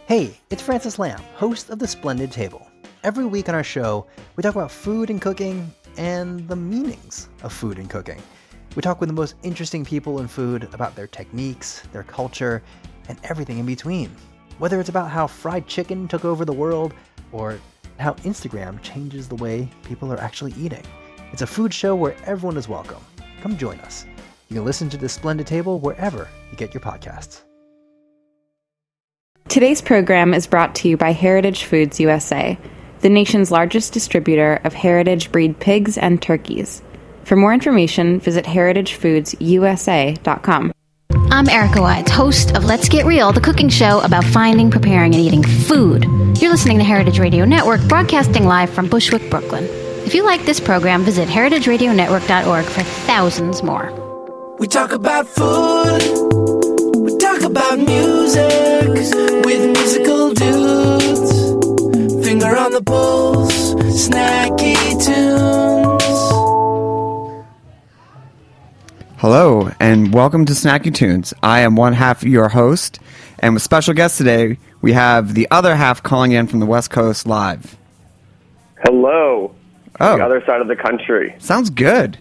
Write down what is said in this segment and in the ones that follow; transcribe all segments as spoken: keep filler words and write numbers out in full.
Hey, it's Francis Lamb, host of The Splendid Table. Every week on our show, we talk about food and cooking and the meanings of food and cooking. We talk with the most interesting people in food about their techniques, their culture, and everything in between. Whether it's about how fried chicken took over the world or how Instagram changes the way people are actually eating. It's a food show where everyone is welcome. Come join us. You can listen to The Splendid Table wherever you get your podcasts. Today's program is brought to you by Heritage Foods U S A, the nation's largest distributor of heritage breed pigs and turkeys. For more information, visit heritage foods u s a dot com. I'm Erica Wides, host of Let's Get Real, the cooking show about finding, preparing, and eating food. You're listening to Heritage Radio Network, broadcasting live from Bushwick, Brooklyn. If you like this program, visit heritage radio network dot org for thousands more. We talk about food, we talk about music, with musical dudes. Finger on the pulse, snacky tunes. Hello, and welcome to Snacky Tunes. I am one half of your host, and with special guests today, we have the other half calling in from the West Coast live. Hello. Oh. The other side of the country. Sounds good.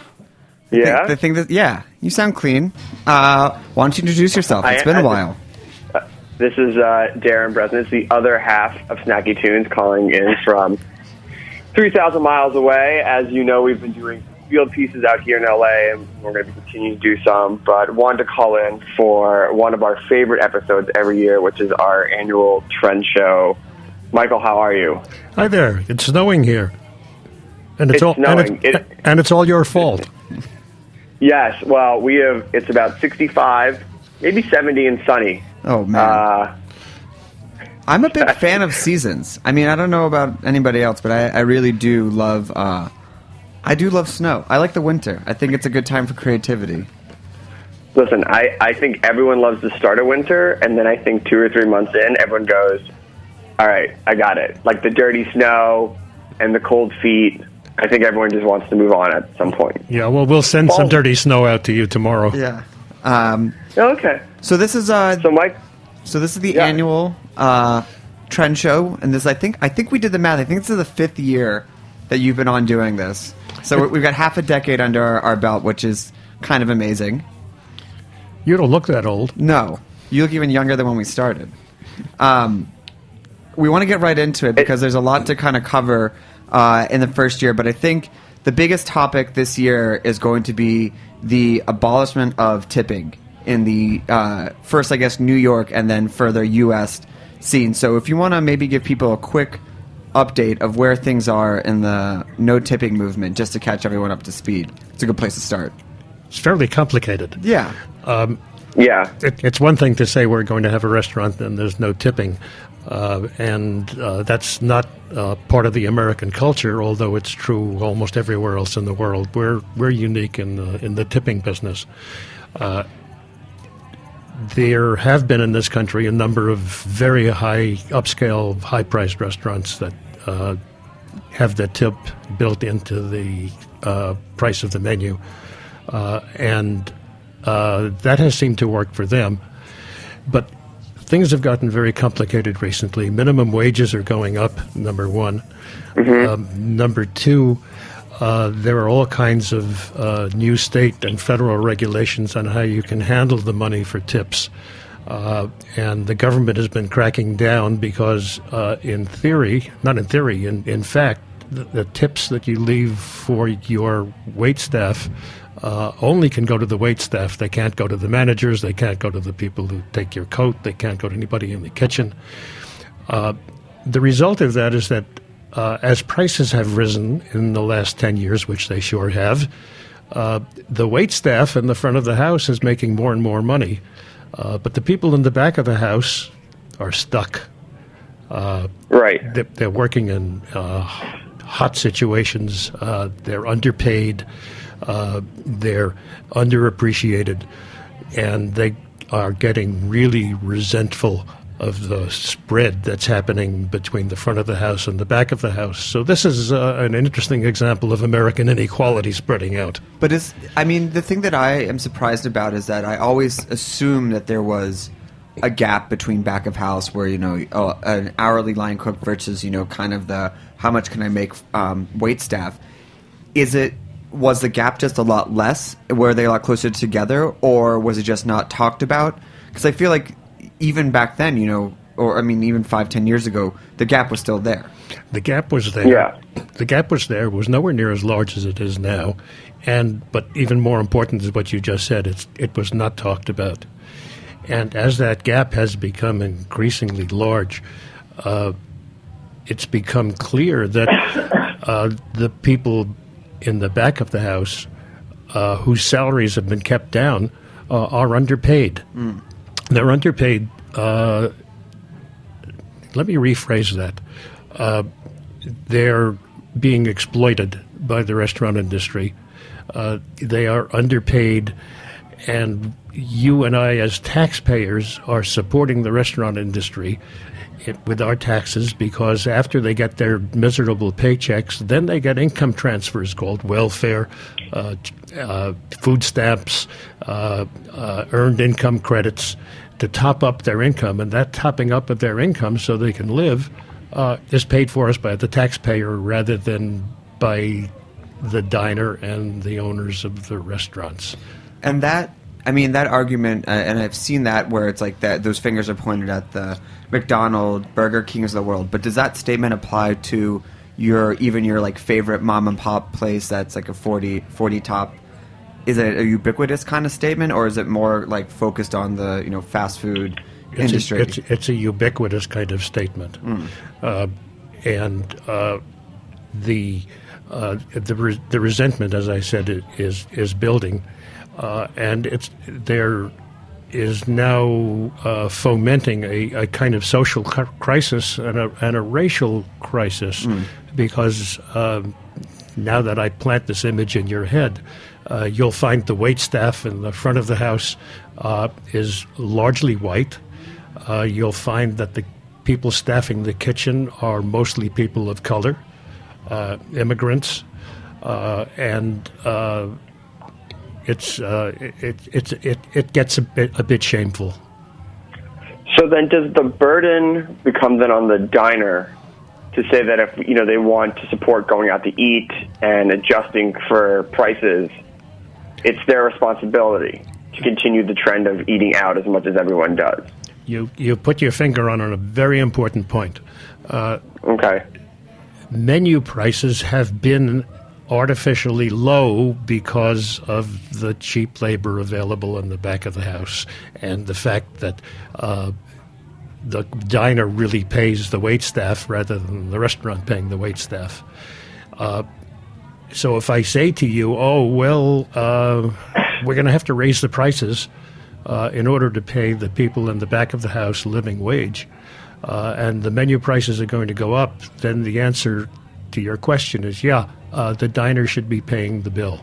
Yeah? The thing that, yeah, you sound clean. Uh, why don't you introduce yourself? It's I, been I, a while. Uh, this is uh, Darren Bresnan. It's the other half of Snacky Tunes calling in from three thousand miles away. As you know, we've been doing field pieces out here in L A, and we're going to be continuing to do some, but wanted to call in for one of our favorite episodes every year, which is our annual trend show. Michael, how are you? Hi there. It's snowing here. And it's, It's all snowing. And, it's, It- and it's all your fault. Yes, well, we have, it's about sixty-five, maybe seventy and sunny. Oh, man. Uh, I'm a big fan of seasons. I mean, I don't know about anybody else, but I, I really do love, uh, I do love snow. I like the winter. I think it's a good time for creativity. Listen, I, I think everyone loves the start of winter, and then I think two or three months in, everyone goes, all right, I got it. Like the dirty snow and the cold feet. I think everyone just wants to move on at some point. Yeah, well, we'll send some Oh. dirty snow out to you tomorrow. Yeah. Um, Okay. so this is, uh, So, Mike, So this is the Yeah. annual uh, trend show, and this I think I think we did the math. I think this is the fifth year that you've been on doing this. So we- we've got half a decade under our, our belt, which is kind of amazing. You don't look that old. No, you look even younger than when we started. Um, we want to get right into it because there's a lot to kind of cover uh, in the first year, but I think the biggest topic this year is going to be the abolishment of tipping in the uh, first, I guess, New York and then further U S scene. So if you want to maybe give people a quick update of where things are in the no tipping movement, just to catch everyone up to speed, it's a good place to start. It's fairly complicated. Yeah. yeah. It, it's one thing to say we're going to have a restaurant and there's no tipping. Uh, and uh, that's not uh, part of the American culture, although it's true almost everywhere else in the world. We're we're unique in the, in the tipping business. Uh, there have been in this country a number of very high, upscale, high-priced restaurants that uh, have the tip built into the uh, price of the menu, uh, and uh, that has seemed to work for them. But things have gotten very complicated recently. Minimum wages are going up, number one. Mm-hmm. Um, number two, uh, there are all kinds of uh, new state and federal regulations on how you can handle the money for tips. Uh, and the government has been cracking down because, uh, in theory, not in theory, in, in fact, the, the tips that you leave for your wait staff Uh, only can go to the wait staff. They can't go to the managers. They can't go to the people who take your coat. They can't go to anybody in the kitchen. Uh, the result of that is that uh, as prices have risen in the last ten years, which they sure have, uh, the wait staff in the front of the house is making more and more money. Uh, but the people in the back of the house are stuck. Uh, Right. They're, they're working in uh, hot situations. Uh, they're underpaid. Uh, they're underappreciated, and they are getting really resentful of the spread that's happening between the front of the house and the back of the house. So this is uh, an interesting example of American inequality spreading out. But is I mean, the thing that I am surprised about is that I always assumed that there was a gap between back of house where, you know, oh, an hourly line cook versus, you know, kind of the how much can I make um, wait staff. Is it, was the gap just a lot less? Were they a lot closer together, or was it just not talked about? Because I feel like even back then, you know, or I mean, even five, ten years ago, the gap was still there. The gap was there. Yeah. The gap was there. It was nowhere near as large as it is now. And but even more important is what you just said. It's, it was not talked about. And as that gap has become increasingly large, uh, it's become clear that uh, the people in the back of the house uh, whose salaries have been kept down uh, are underpaid. Mm. They're underpaid. Uh, let me rephrase that. Uh, they're being exploited by the restaurant industry. Uh, they are underpaid, and you and I as taxpayers are supporting the restaurant industry it, with our taxes, because after they get their miserable paychecks, then they get income transfers called welfare, uh, uh, food stamps, uh, uh, earned income credits to top up their income, and that topping up of their income so they can live uh, is paid for us by the taxpayer rather than by the diner and the owners of the restaurants. And that, I mean, that argument, uh, and I've seen that where it's like that those fingers are pointed at the McDonald's, Burger Kings of the world. But does that statement apply to your even your like favorite mom and pop place that's like a forty, forty top? Is it a ubiquitous kind of statement, or is it more like focused on the you know fast food it's industry? A, it's, it's a ubiquitous kind of statement, mm. uh, and uh, the uh, the re- the resentment, as I said, is is building. Uh, and it's there is now uh, fomenting a, a kind of social cu- crisis and a, and a racial crisis, mm. because um, now that I plant this image in your head, uh, you'll find the wait staff in the front of the house uh, is largely white. Uh, you'll find that the people staffing the kitchen are mostly people of color, uh, immigrants, uh, and uh, It's uh, it, it it it gets a bit a bit shameful. So then, does the burden become then on the diner to say that if you know they want to support going out to eat and adjusting for prices, it's their responsibility to continue the trend of eating out as much as everyone does? You you put your finger on a very important point. Uh, okay. Menu prices have been artificially low because of the cheap labor available in the back of the house and the fact that uh, the diner really pays the wait staff rather than the restaurant paying the wait staff. Uh, so if I say to you, oh, well, uh, we're going to have to raise the prices uh, in order to pay the people in the back of the house living wage, uh, and the menu prices are going to go up, then the answer to your question is, yeah, Uh, the diner should be paying the bill.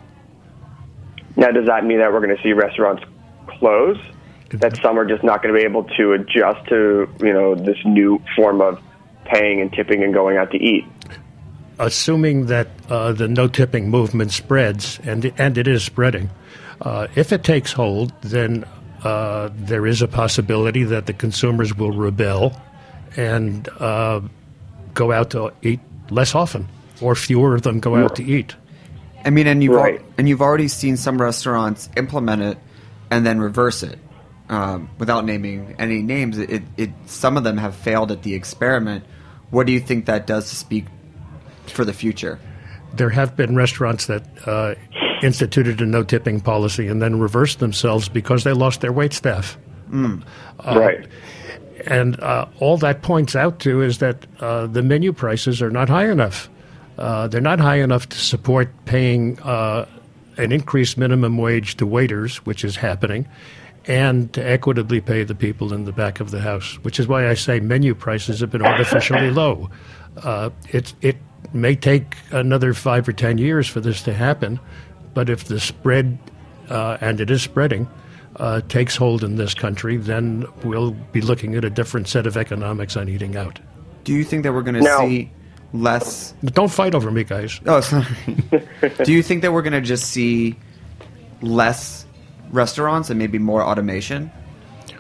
Now, does that mean that we're going to see restaurants close? That some are just not going to be able to adjust to, you know, this new form of paying and tipping and going out to eat? Assuming that uh, the no-tipping movement spreads, and and it is spreading, uh, if it takes hold, then uh, there is a possibility that the consumers will rebel and uh, go out to eat less often, or fewer of them go out to eat. I mean, and you've right. al- and you've already seen some restaurants implement it and then reverse it, um, without naming any names. It, it, it some of them have failed at the experiment. What do you think that does to speak for the future? There have been restaurants that uh, instituted a no-tipping policy and then reversed themselves because they lost their wait staff. Mm. Uh, right. And uh, all that points out to is that uh, the menu prices are not high enough. Uh, they're not high enough to support paying uh, an increased minimum wage to waiters, which is happening, and to equitably pay the people in the back of the house, which is why I say menu prices have been artificially low. Uh, it, it may take another five or ten years for this to happen, but if the spread, uh, and it is spreading, uh, takes hold in this country, then we'll be looking at a different set of economics on eating out. Do you think that we're going to No. see less... Don't fight over me, guys. Oh, sorry. Do you think that we're going to just see less restaurants and maybe more automation?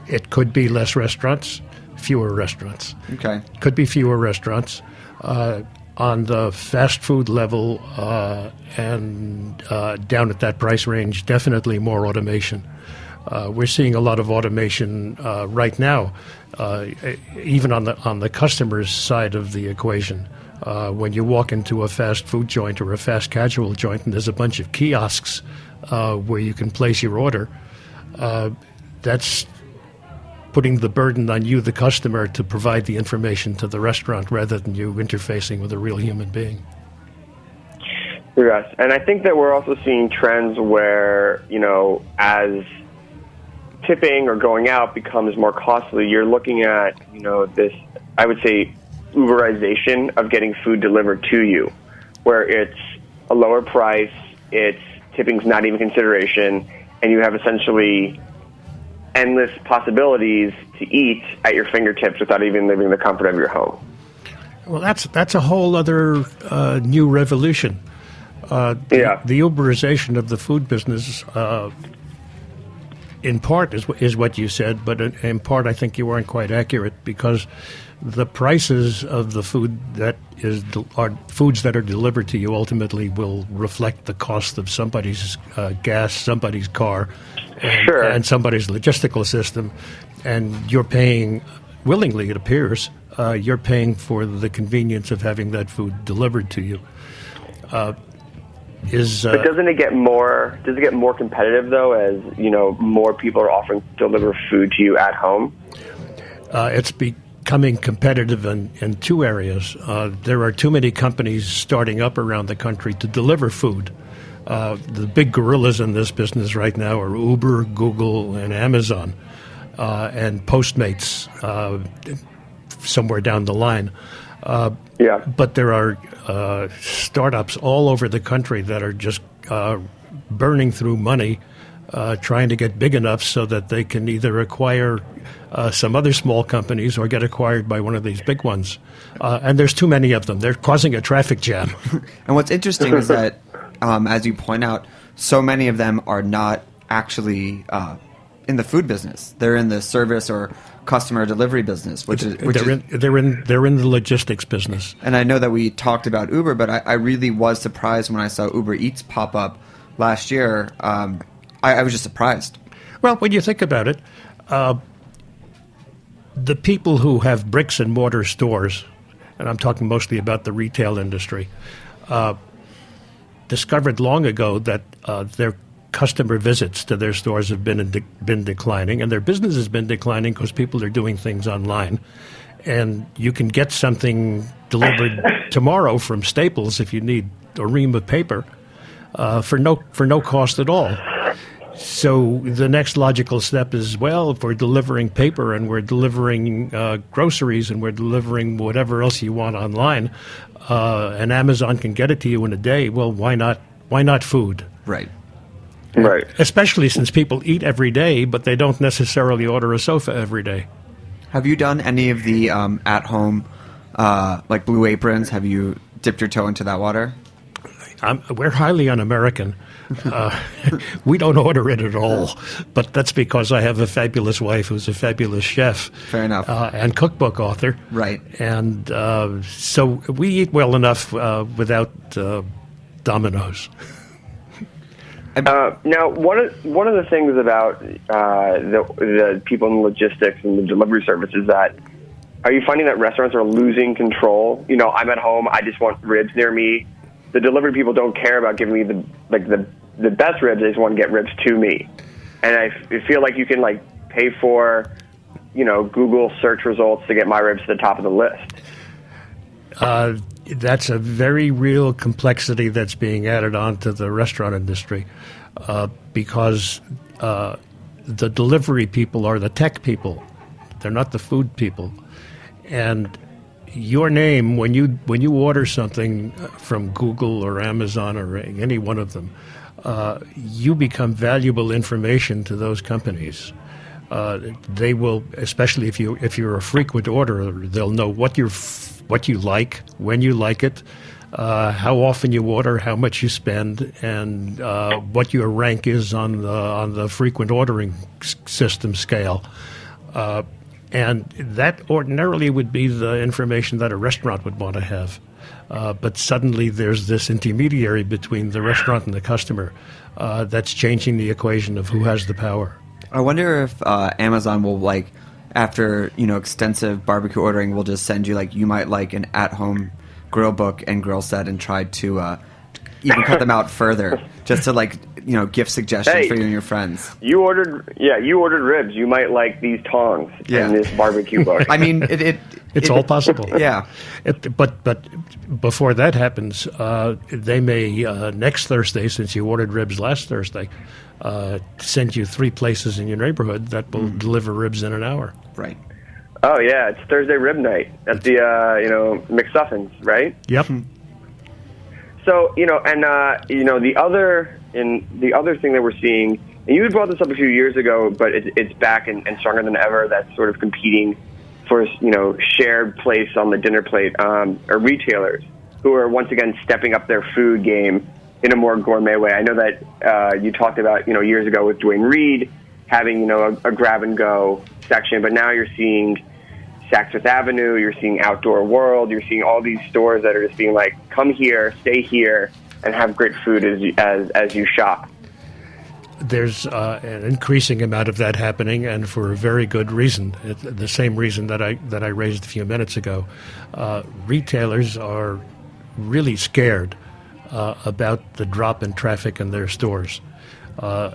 it could be less restaurants, fewer restaurants. Okay. Could be fewer restaurants. Uh, on the fast food level uh, and uh, down at that price range, definitely more automation. Uh, we're seeing a lot of automation uh, right now, uh, even on the on the customer's side of the equation. Uh, when you walk into a fast food joint or a fast casual joint and there's a bunch of kiosks uh, where you can place your order, uh, that's putting the burden on you, the customer, to provide the information to the restaurant rather than you interfacing with a real human being. Yes, and I think that we're also seeing trends where, you know, as tipping or going out becomes more costly, you're looking at, you know, this, I would say, Uberization of getting food delivered to you, where it's a lower price, it's tipping's not even consideration, and you have essentially endless possibilities to eat at your fingertips without even leaving the comfort of your home. Well, that's that's a whole other uh, new revolution. Uh, yeah. The, the Uberization of the food business, uh, in part, is, is what you said, but in, in part I think you weren't quite accurate, because the prices of the food that is are foods that are delivered to you ultimately will reflect the cost of somebody's uh, gas, somebody's car, and, sure. and somebody's logistical system, and you're paying willingly. It appears uh, you're paying for the convenience of having that food delivered to you. Uh, is uh, but doesn't it get more? Does it get more competitive though, as you know, more people are offering to deliver food to you at home? Uh, it's be. Becoming competitive in, in two areas. Uh, there are too many companies starting up around the country to deliver food. Uh, the big gorillas in this business right now are Uber, Google, and Amazon, uh, and Postmates uh, somewhere down the line. Uh, yeah. But there are uh, startups all over the country that are just uh, burning through money, uh, trying to get big enough so that they can either acquire Uh, some other small companies or get acquired by one of these big ones. Uh, and there's too many of them. They're causing a traffic jam. And what's interesting is that, um, as you point out, so many of them are not actually uh, in the food business. They're in the service or customer delivery business, which is which they're, is, in, they're in they're in the logistics business. And I know that we talked about Uber, but I, I really was surprised when I saw Uber Eats pop up last year. Um, I, I was just surprised. Well, when you think about it, uh, the people who have bricks and mortar stores, and I'm talking mostly about the retail industry, uh, discovered long ago that uh, their customer visits to their stores have been in de- been declining, and their business has been declining because people are doing things online. And you can get something delivered tomorrow from Staples if you need a ream of paper uh, for no for no cost at all. So the next logical step is, well, if we're delivering paper and we're delivering uh, groceries and we're delivering whatever else you want online, uh, and Amazon can get it to you in a day, well, why not? Why not food? Right. Right. Especially since people eat every day, but they don't necessarily order a sofa every day. Have you done any of the um, at-home, uh, like Blue Aprons? Have you dipped your toe into that water? I'm, we're highly un-American. Uh, we don't order it at all, but that's because I have a fabulous wife who's a fabulous chef. Fair enough. Uh, and cookbook author. Right. And uh, so we eat well enough uh, without uh, Domino's. Uh, now, one of one of the things about uh, the, the people in logistics and the delivery service is that, are you finding that restaurants are losing control? You know, I'm at home, I just want ribs near me. The delivery people don't care about giving me the like the the best ribs. They just want to get ribs to me, and I, f- I feel like you can like pay for, you know, Google search results to get my ribs to the top of the list. Uh, that's a very real complexity that's being added on to the restaurant industry, uh, because uh, the delivery people are the tech people. They're not the food people, and your name, when you when you order something from Google or Amazon or any one of them, uh, you become valuable information to those companies. Uh, they will, especially if you if you're a frequent orderer, they'll know what you're what you like, when you like it, uh, how often you order, how much you spend, and uh, what your rank is on the on the frequent ordering s- system scale. Uh, and that ordinarily would be the information that a restaurant would want to have. Uh, but suddenly there's this intermediary between the restaurant and the customer uh, that's changing the equation of who has the power. I wonder if uh, Amazon will, like, after, you know, extensive barbecue ordering, will just send you, like, you might like an at-home grill book and grill set and try to uh, even cut them out further, just to, like, you know, gift suggestions Hey, for you and your friends. You ordered, yeah, you ordered ribs. You might like these tongs Yeah. in this barbecue book. I mean, it... it It's it, all possible. Yeah. It, but but before that happens, uh, they may, uh, next Thursday, since you ordered ribs last Thursday, uh, send you three places in your neighborhood that will mm. deliver ribs in an hour. Right. Oh, yeah, it's Thursday rib night at the, uh, you know, McSuffins, right? Yep. So, you know, and, uh, you know, the other, in the other thing that we're seeing, and you had brought this up a few years ago, but it, it's back and, and stronger than ever, that's sort of competing for, you know, shared place on the dinner plate, um, or retailers who are once again stepping up their food game in a more gourmet way. I know that uh, you talked about, you know, years ago with Duane Reade having, you know, a, a grab-and-go section, but now you're seeing Saks Fifth Avenue, you're seeing Outdoor World, you're seeing all these stores that are just being like, come here, stay here, and have great food as you, as, as you shop. There's uh, an increasing amount of that happening, and for a very good reason. It, the same reason that I that I raised a few minutes ago. Uh, retailers are really scared uh, about the drop in traffic in their stores, uh,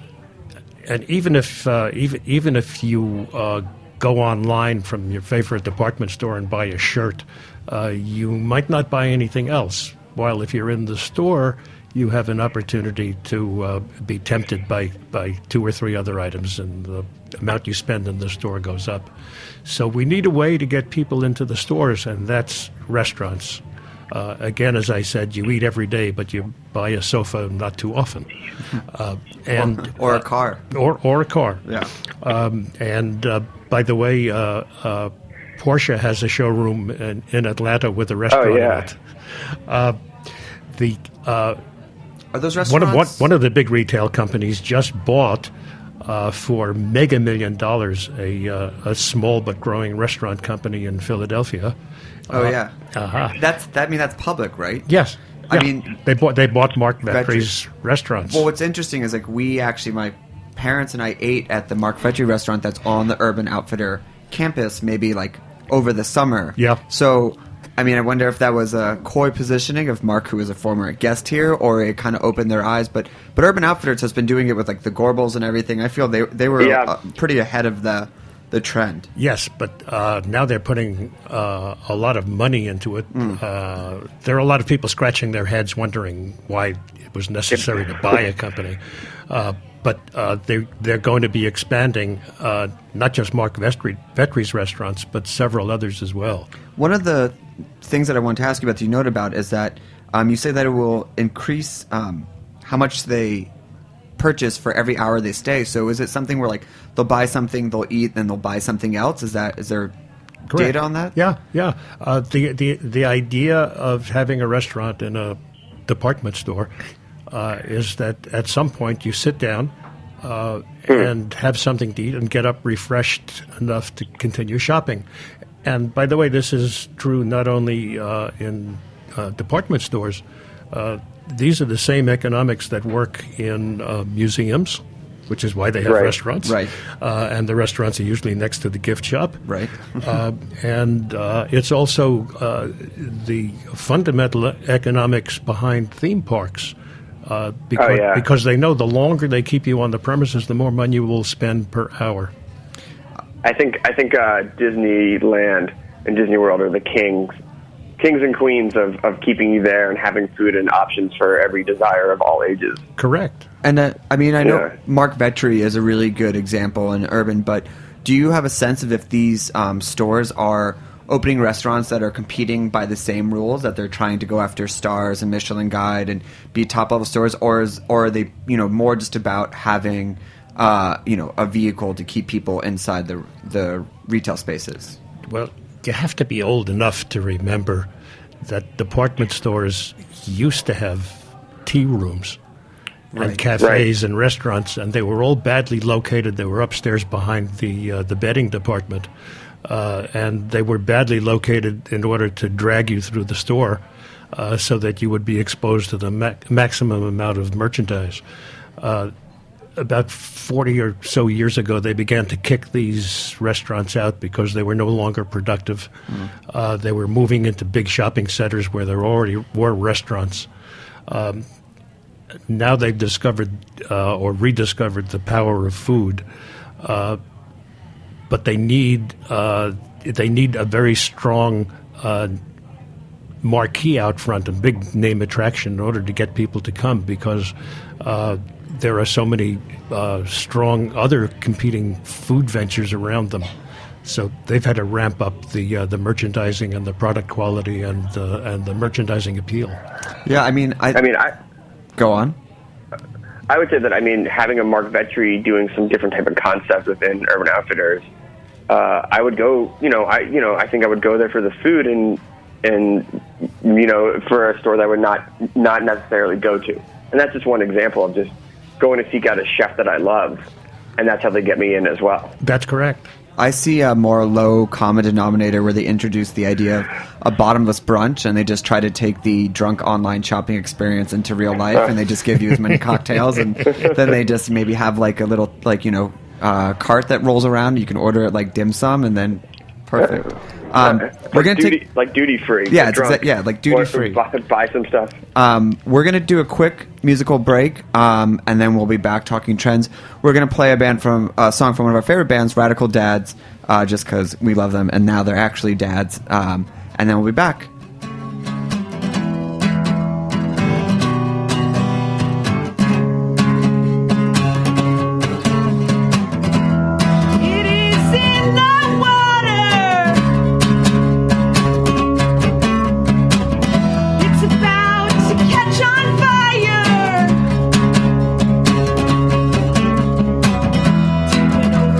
and even if uh, even even if you uh, go online from your favorite department store and buy a shirt, uh, you might not buy anything else. While if you're in the store, you have an opportunity to uh, be tempted by, by two or three other items, and the amount you spend in the store goes up. So we need a way to get people into the stores, and that's restaurants. Uh, again, as I said, you eat every day, but you buy a sofa not too often. Uh, and or, or a uh, car. Or, or a car. Yeah. Um, and uh, by the way, uh, uh, Porsche has a showroom in, in Atlanta with a restaurant Oh, yeah. in it. Uh, the... Uh, Are those One restaurants? of, one, one of the big retail companies just bought uh, for mega million dollars a, uh, a small but growing restaurant company in Philadelphia. Oh, Uh, yeah. Uh-huh. That's, that, I mean, that's public, right? Yes. I Yeah. mean- they bought they bought Mark Vettry's Vettry's. restaurants. Well, what's interesting is, like, we actually, my parents and I ate at the Mark Vettry restaurant that's on the Urban Outfitter campus maybe, like, over the summer. Yeah. So, I mean, I wonder if that was a coy positioning of Mark, who was a former guest here, or it kind of opened their eyes. But but Urban Outfitters has been doing it with, like, the Gorbals and everything. I feel they they were Yeah. uh, pretty ahead of the the trend. Yes, but uh, now they're putting uh, a lot of money into it. Mm. Uh, there are a lot of people scratching their heads wondering why it was necessary to buy a company. Uh, but uh, they, they're going to be expanding uh, not just Mark Vettry, Vettry's restaurants, but several others as well. One of the things that I want to ask you about, that you note about, is that um, you say that it will increase um, how much they purchase for every hour they stay. So is it something where, like, they'll buy something, they'll eat, then they'll buy something else? Is that is there Correct. data on that? Yeah, yeah. Uh, the, the, the idea of having a restaurant in a department store uh, is that at some point you sit down uh, and have something to eat and get up refreshed enough to continue shopping. And by the way, this is true not only uh, in uh, department stores. Uh, these are the same economics that work in uh, museums, which is why they have Right. restaurants. Right. Uh, and the restaurants are usually next to the gift shop. Right. uh, and uh, it's also uh, the fundamental economics behind theme parks. Uh, because, Oh, yeah. because they know the longer they keep you on the premises, the more money you will spend per hour. I think I think uh, Disneyland and Disney World are the kings, kings and queens of, of keeping you there and having food and options for every desire of all ages. Correct. And uh, I mean, I know Yeah. Mark Vettry is a really good example in urban, but do you have a sense of if these um, stores are opening restaurants that are competing by the same rules, that they're trying to go after stars and Michelin Guide and be top level stores, or is, or are they, you know, more just about having, uh, you know, a vehicle to keep people inside the the retail spaces? Well, you have to be old enough to remember that department stores used to have tea rooms. and Right. cafes and restaurants, and they were all badly located. They were upstairs behind the uh, the bedding department, uh, and they were badly located in order to drag you through the store, uh, so that you would be exposed to the ma- maximum amount of merchandise. Uh, about forty or so years ago, they began to kick these restaurants out because they were no longer productive. Mm. Uh, they were moving into big shopping centers where there already were restaurants. Um, now they've discovered uh, or rediscovered the power of food, uh, but they need uh, they need a very strong uh, marquee out front, a big name attraction, in order to get people to come, because uh, there are so many uh, strong other competing food ventures around them. So they've had to ramp up the uh, the merchandising and the product quality and uh, and the merchandising appeal. Yeah, I mean, I, I mean, I go on. I would say that, I mean, having a Mark Vetri doing some different type of concept within Urban Outfitters, uh, I would go, you know, I you know, I think I would go there for the food and and you know, for a store that I would not not necessarily go to. And that's just one example of just going to seek out a chef that I love, and that's how they get me in as well. That's correct. I see a more low common denominator where they introduce the idea of a bottomless brunch, and they just try to take the drunk online shopping experience into real life, and they just give you as many cocktails, and then they just maybe have like a little, like, you know, uh, cart that rolls around. You can order it like dim sum, and then perfect. Um, like we're gonna duty, take like duty free. Yeah, like it's exa- yeah, like duty free. Buy, buy some stuff. Um, we're gonna do a quick musical break, um, and then we'll be back talking trends. We're gonna play a band from a song from one of our favorite bands, Radical Dads, uh, just because we love them, and now they're actually dads. Um, and then we'll be back.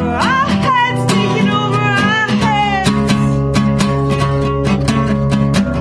Taking over our heads.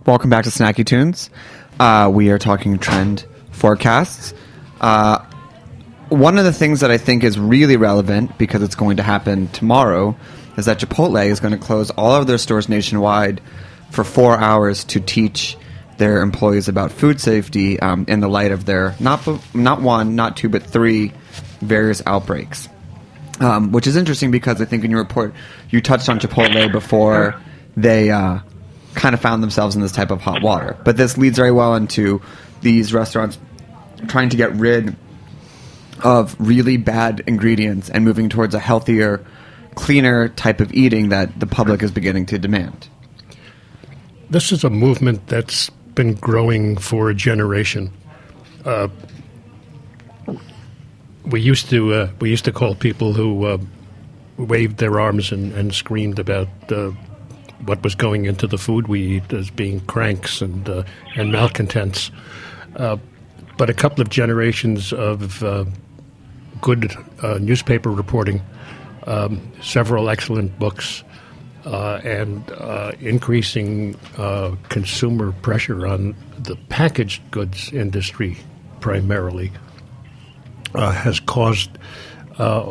Welcome back to Snacky Tunes. Uh, we are talking trend forecasts. Uh, one of the things that I think is really relevant, because it's going to happen tomorrow, is that Chipotle is going to close all of their stores nationwide for four hours to teach their employees about food safety um, in the light of their not not one, not two, but three various outbreaks. Um, which is interesting because I think in your report you touched on Chipotle before they uh, kind of found themselves in this type of hot water. But this leads very well into these restaurants trying to get rid of really bad ingredients and moving towards a healthier, cleaner type of eating that the public is beginning to demand. This is a movement that's been growing for a generation. Uh, we used to uh, we used to call people who uh, waved their arms and, and screamed about uh, what was going into the food we eat as being cranks and uh, and malcontents. Uh, but a couple of generations of uh, good uh, newspaper reporting, um, several excellent books, uh, and uh, increasing uh, consumer pressure on the packaged goods industry primarily uh, has caused uh,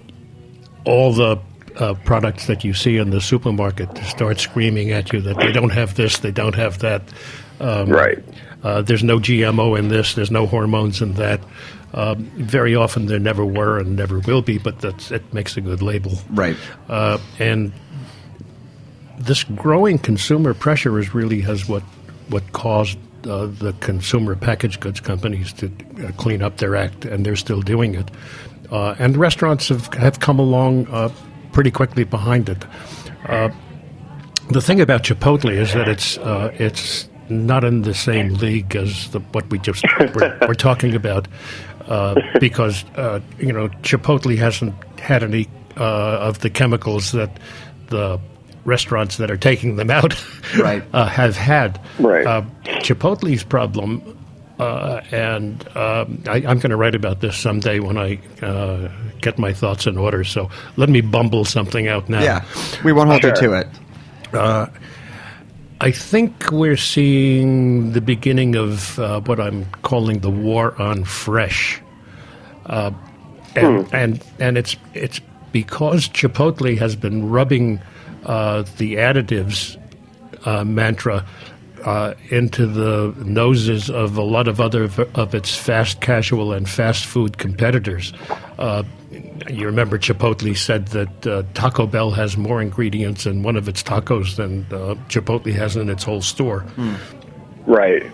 all the uh, products that you see in the supermarket to start screaming at you that they don't have this, they don't have that. Um, right. Uh, there's no G M O in this. There's no hormones in that. Um, very often there never were and never will be, but that's, it makes a good label. Right. Uh, and this growing consumer pressure is really has what what caused uh, the consumer packaged goods companies to uh, clean up their act, and they're still doing it. Uh, and restaurants have, have come along uh, pretty quickly behind it. Uh, the thing about Chipotle is that it's uh, it's not in the same league as the, what we just were, were talking about, uh, because uh, you know Chipotle hasn't had any uh, of the chemicals that the restaurants that are taking them out right. uh, have had. Right. Uh, Chipotle's problem, uh, and um, I, I'm going to write about this someday when I uh, get my thoughts in order. So let me bumble something out now. Yeah, we won't hold Sure. you to it. Uh, I think we're seeing the beginning of uh, what I'm calling the war on fresh, uh, and, Hmm. and and it's it's because Chipotle has been rubbing uh, the additives uh, mantra uh, into the noses of a lot of other v- of its fast casual and fast food competitors. Uh, You remember Chipotle said that uh, Taco Bell has more ingredients in one of its tacos than uh, Chipotle has in its whole store. Right.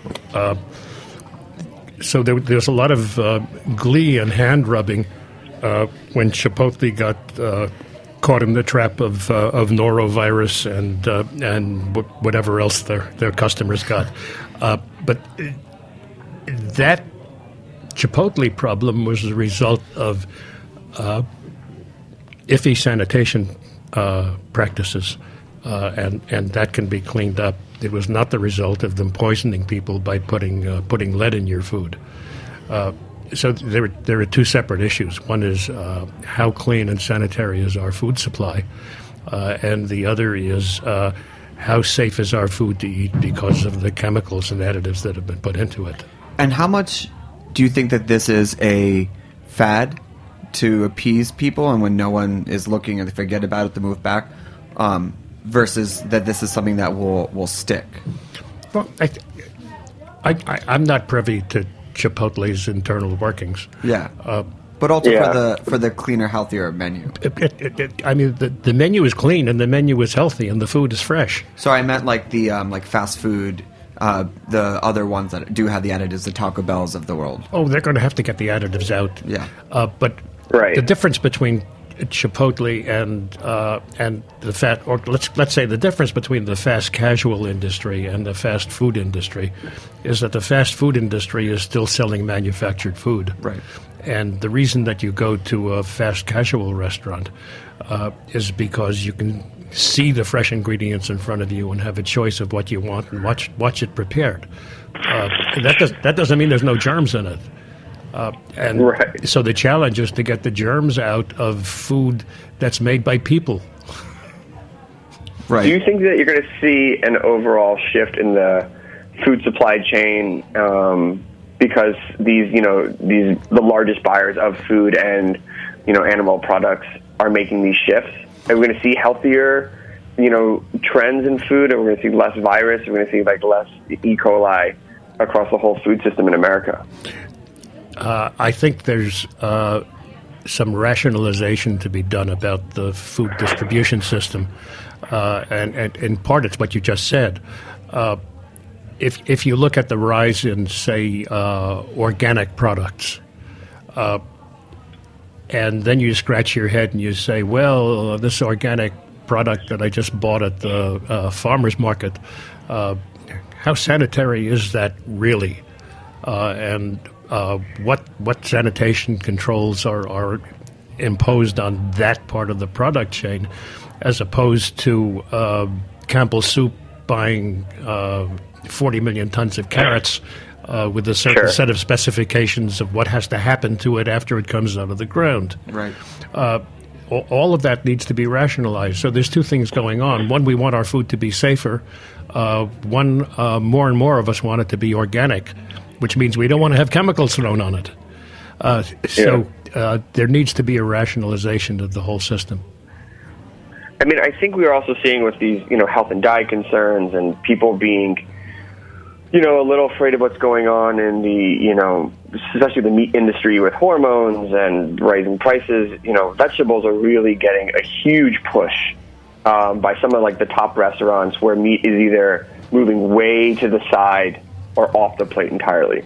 So there, there's a lot of uh, glee and hand rubbing uh, when Chipotle got uh, caught in the trap of uh, of norovirus and uh, and w- whatever else their their customers got. Uh, but that Chipotle problem was the result of Uh, iffy sanitation uh, practices, uh, and and that can be cleaned up. It was not the result of them poisoning people by putting uh, putting lead in your food. Uh, so there there are two separate issues. One is uh, how clean and sanitary is our food supply, uh, and the other is uh, how safe is our food to eat because of the chemicals and additives that have been put into it. And how much do you think that this is a fad to appease people, and when no one is looking and they forget about it, to move back, um, versus that this is something that will will stick? Well, I, th- I, I, I'm not privy to Chipotle's internal workings. Yeah, Uh, but also Yeah. for the for the cleaner, healthier menu. it, it, it, it, I mean, the, the menu is clean and the menu is healthy and the food is fresh. So I meant like the um, like fast food, uh, the other ones that do have the additives, the Taco Bells of the world. Oh, they're going to have to get the additives out. Yeah. Uh, but Right. the difference between Chipotle and uh, and the fat, or let's let's say the difference between the fast casual industry and the fast food industry, is that the fast food industry is still selling manufactured food. Right. And the reason that you go to a fast casual restaurant uh, is because you can see the fresh ingredients in front of you and have a choice of what you want and watch watch it prepared. Uh, and that does that doesn't mean there's no germs in it. Uh, and Right. so the challenge is to get the germs out of food that's made by people. Right. Do you think that you're going to see an overall shift in the food supply chain um, because these, you know, these the largest buyers of food and, you know, animal products are making these shifts? Are we going to see healthier, you know, trends in food? Are we going to see less virus? Are we going to see like less E. coli across the whole food system in America? Uh, I think there's uh, some rationalization to be done about the food distribution system. Uh, and, and in part, it's what you just said. Uh, if if you look at the rise in, say, uh, organic products, uh, and then you scratch your head and you say, well, uh, this organic product that I just bought at the uh, farmer's market, uh, how sanitary is that really? Uh, and uh, what what sanitation controls are, are imposed on that part of the product chain, as opposed to uh, Campbell Soup buying uh, forty million tons of carrots uh, with a certain Sure. set of specifications of what has to happen to it after it comes out of the ground. Right. Uh, a- all of that needs to be rationalized. So there's two things going on. One, we want our food to be safer. Uh, one, uh, more and more of us want it to be organic, which means we don't want to have chemicals thrown on it. Uh, so uh, there needs to be a rationalization of the whole system. I mean, I think we are also seeing with these, you know, health and diet concerns and people being, you know, a little afraid of what's going on in the, you know, especially the meat industry with hormones and rising prices. You know, vegetables are really getting a huge push um, by some of like the top restaurants where meat is either moving way to the side or off the plate entirely.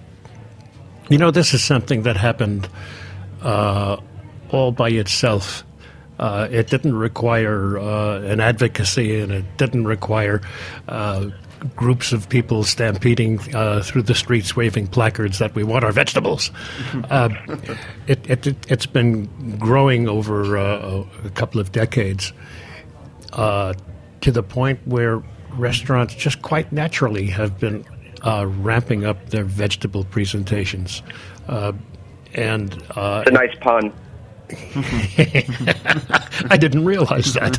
You know, this is something that happened uh, all by itself. Uh, it didn't require uh, an advocacy, and it didn't require uh, groups of people stampeding uh, through the streets waving placards that we want our vegetables. uh, it, it, it, it's been growing over uh, a couple of decades uh, to the point where restaurants just quite naturally have been uh, ramping up their vegetable presentations. Uh, and uh, It's a nice pun. I didn't realize that.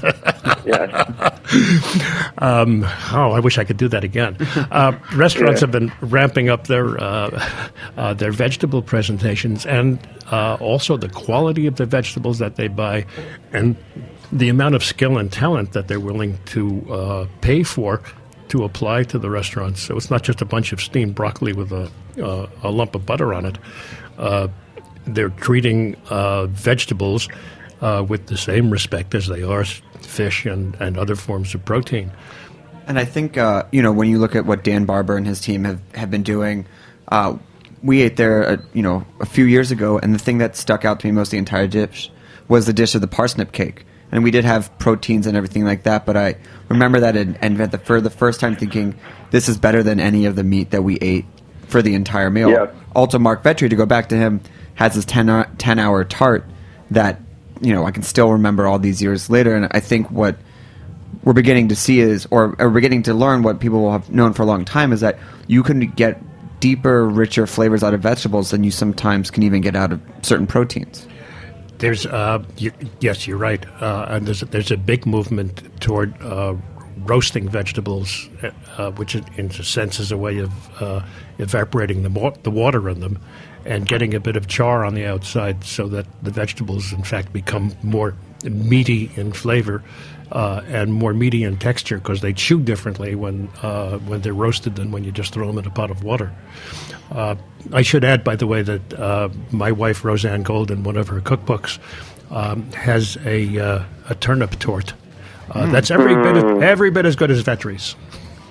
Yes. um, oh, I wish I could do that again. Uh, restaurants Yeah. have been ramping up their uh, uh, their vegetable presentations, and uh, also the quality of the vegetables that they buy, and the amount of skill and talent that they're willing to uh, pay for to apply to the restaurants. So it's not just a bunch of steamed broccoli with a uh, a lump of butter on it. Uh, They're treating uh, vegetables uh, with the same respect as they are s- fish and, and other forms of protein. And I think, uh, you know, when you look at what Dan Barber and his team have, have been doing, uh, we ate there, uh, you know, a few years ago, and the thing that stuck out to me most the entire dish was the dish of the parsnip cake. And we did have proteins and everything like that, but I remember that and, and at the, for the first time thinking, this is better than any of the meat that we ate for the entire meal. Yeah. Also, Mark Vetri, to go back to him, has this ten-hour tart that, you know, I can still remember all these years later. And I think what we're beginning to see is, or are beginning to learn what people will have known for a long time, is that you can get deeper, richer flavors out of vegetables than you sometimes can even get out of certain proteins. There's, uh, you, yes, you're right. Uh, and there's, there's a big movement toward uh, roasting vegetables, uh, which in in a sense is a way of uh, evaporating the, mo- the water in them and getting a bit of char on the outside so that the vegetables, in fact, become more meaty in flavor uh, and more meaty in texture because they chew differently when uh, when they're roasted than when you just throw them in a pot of water. Uh, I should add, by the way, that uh, my wife, Roseanne Gold, in one of her cookbooks, um, has a, uh, a turnip torte. Uh, mm. That's every bit of, every bit as good as Vetri's.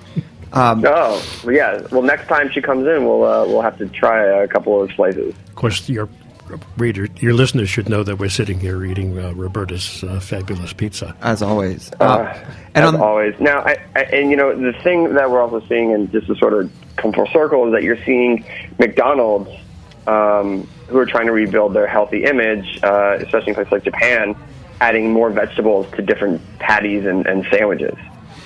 Um, oh, well, yeah. Well, next time she comes in, we'll uh, we'll have to try a couple of slices. Of course, your reader, your listeners should know that we're sitting here eating uh, Roberta's uh, fabulous pizza, as always. Uh, uh, and as on, always. Now, I, I, and you know, the thing that we're also seeing, and just to sort of come full circle, is that you're seeing McDonald's, um, who are trying to rebuild their healthy image, uh, especially in places like Japan, adding more vegetables to different patties and, and sandwiches.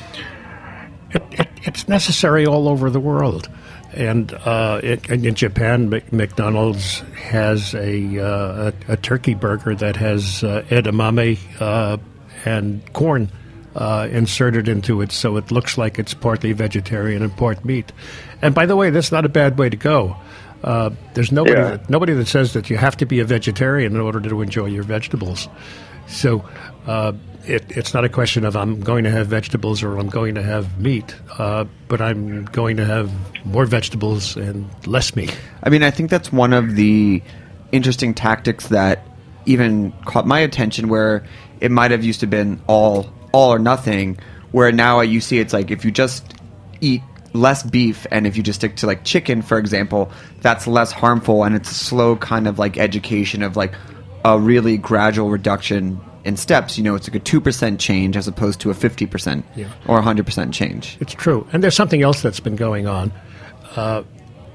It, it, it's necessary all over the world. And uh, it, in Japan, McDonald's has a, uh, a, a turkey burger that has uh, edamame uh, and corn uh, inserted into it so it looks like it's partly vegetarian and part meat. And by the way, that's not a bad way to go. Uh, there's nobody Yeah. that, nobody that says that you have to be a vegetarian in order to enjoy your vegetables. So uh, it, it's not a question of I'm going to have vegetables or I'm going to have meat, uh, but I'm going to have more vegetables and less meat. I mean, I think that's one of the interesting tactics that even caught my attention, where it might have used to been all all or nothing, where now you see it's like if you just eat less beef and if you just stick to like chicken, for example, that's less harmful, and it's a slow kind of like education of like a really gradual reduction in steps. You know, it's like a two percent change as opposed to a fifty percent Yeah. or one hundred percent change. It's true. And there's something else that's been going on. Uh,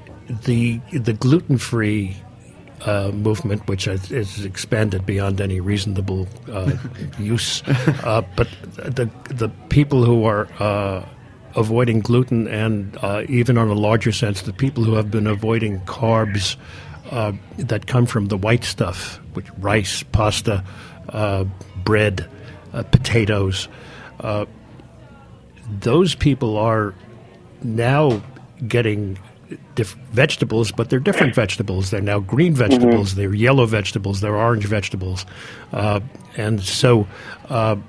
the the gluten-free uh, movement, which is, is expanded beyond any reasonable uh, use, uh, but the the people who are uh, avoiding gluten, and uh, even on a larger sense, the people who have been avoiding carbs uh, that come from the white stuff, which rice, pasta, uh, bread, uh, potatoes, uh, those people are now getting diff- vegetables, but they're different vegetables. They're now green vegetables, they're yellow vegetables, they're orange vegetables. Uh, and so uh,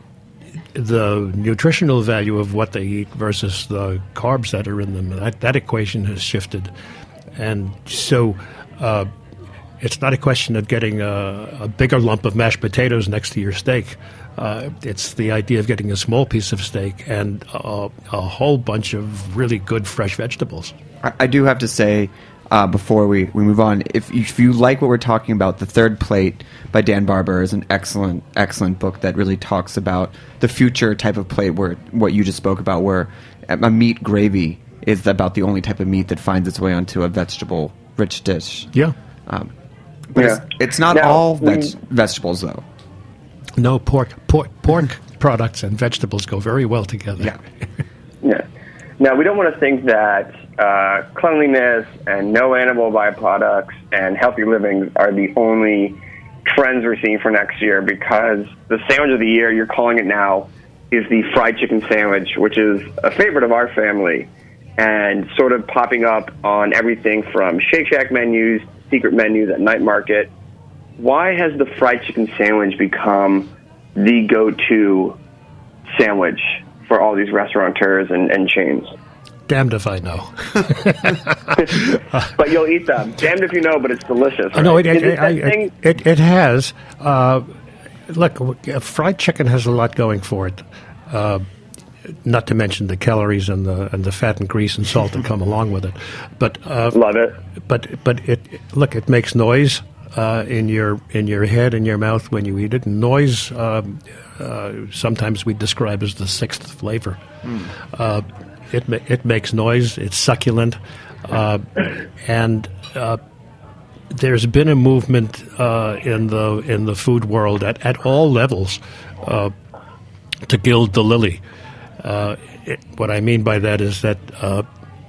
the nutritional value of what they eat versus the carbs that are in them, that, that equation has shifted. And so uh, it's not a question of getting a, a bigger lump of mashed potatoes next to your steak. Uh, it's the idea of getting a small piece of steak and a, a whole bunch of really good fresh vegetables. I, I do have to say, uh, before we, we move on, if, if you like what we're talking about, The Third Plate by Dan Barber is an excellent, excellent book that really talks about the future type of plate, where what you just spoke about, where a meat gravy is about the only type of meat that finds its way onto a vegetable-rich dish. Yeah. Um, but Yeah. it's, it's not Now, all we- veg- vegetables, though. No, pork, pork, pork products and vegetables go very well together. Yeah. Yeah. Now, we don't want to think that uh, cleanliness and no animal byproducts and healthy living are the only trends we're seeing for next year, because the sandwich of the year, you're calling it now, is the fried chicken sandwich, which is a favorite of our family and sort of popping up on everything from Shake Shack menus, secret menus at night market. Why has the fried chicken sandwich become the go-to sandwich for all these restaurateurs and, and chains? Damned if I know. But you'll eat them. Damned if you know, but it's delicious. Uh, no, right? it, Is it, it that I- thing? it, it has. Uh, look, uh, fried chicken has a lot going for it. Uh, not to mention the calories and the and the fat and grease and salt that come along with it. But uh, Love it. but but it look, it makes noise uh, in your in your head and your mouth when you eat it. And noise, um, uh, sometimes we describe as the sixth flavor. Uh, it ma- it makes noise. It's succulent, uh, and uh, there's been a movement uh, in the in the food world at, at all levels uh, to gild the lily. Uh, it, what I mean by that is that uh,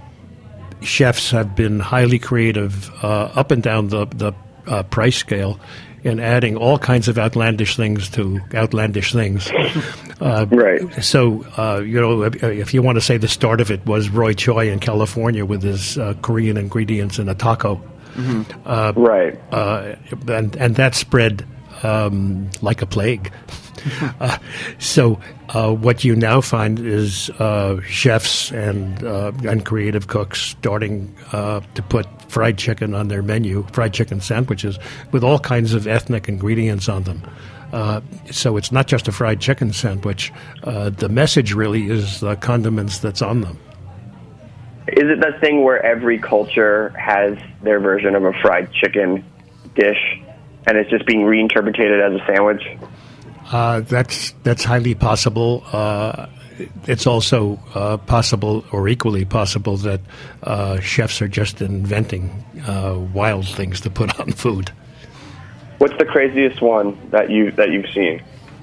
chefs have been highly creative uh, up and down the, the uh, price scale in adding all kinds of outlandish things to outlandish things. Uh, Right. So, uh, you know, if, if you want to say the start of it was Roy Choi in California with his uh, Korean ingredients in a taco. Uh, Right. uh, and, and that spread um, like a plague. uh, so uh, what you now find is uh, chefs and uh, and creative cooks starting uh, to put fried chicken on their menu, fried chicken sandwiches with all kinds of ethnic ingredients on them. Uh, so it's not just a fried chicken sandwich. Uh, the message really is the condiments that's on them. Is it that thing where every culture has their version of a fried chicken dish, and it's just being reinterpreted as a sandwich? Uh, that's that's highly possible. Uh, it's also uh, possible, or equally possible, that uh, chefs are just inventing uh, wild things to put on food. What's the craziest one that you that you've seen?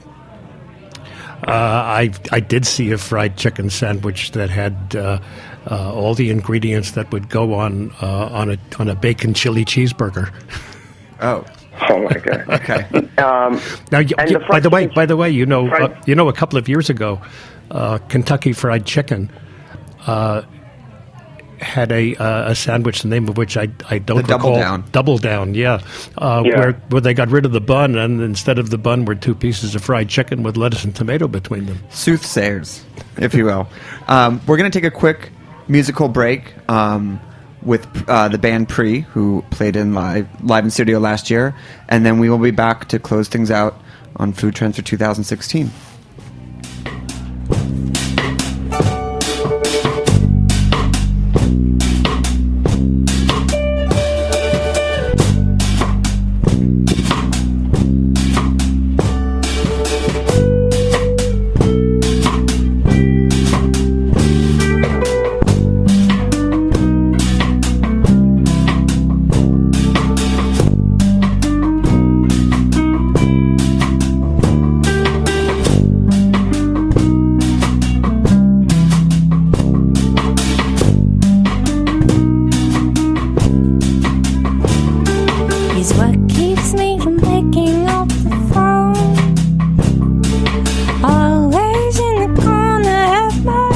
Uh, I I did see a fried chicken sandwich that had uh, uh, all the ingredients that would go on uh, on a on a bacon chili cheeseburger. Oh. Oh my god. Okay. Um, Now, you, and you- the by the way, fried- by the way, you know, fried- uh, you know, a couple of years ago, uh, Kentucky Fried Chicken uh, had a uh, a sandwich, the name of which I I don't The Double recall. Down. Double Down, yeah, uh, Yeah. Where where they got rid of the bun, and instead of the bun were two pieces of fried chicken with lettuce and tomato between them. Soothsayers, if you will. Um, we're going to take a quick musical break um, with uh, the band Pre, who played in live live in studio last year, and then we will be back to close things out on Food Trends for two thousand sixteen. Is what keeps me from picking up the phone. Always in the corner of my